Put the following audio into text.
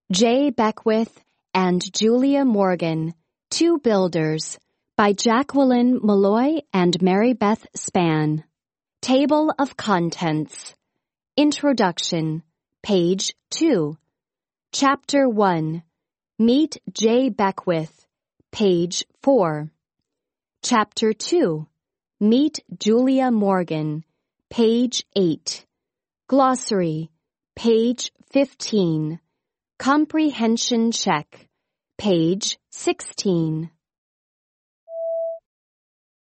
J. Beckwith and Julia Morgan, Two Builders, by Jacqueline Malloy and Mary Beth Spann. Table of Contents. Introduction, page 2. Chapter 1. Meet J. Beckwith, page 4. Chapter 2. Meet Julia Morgan, page 8. Glossary, page 15. Comprehension check, page 16.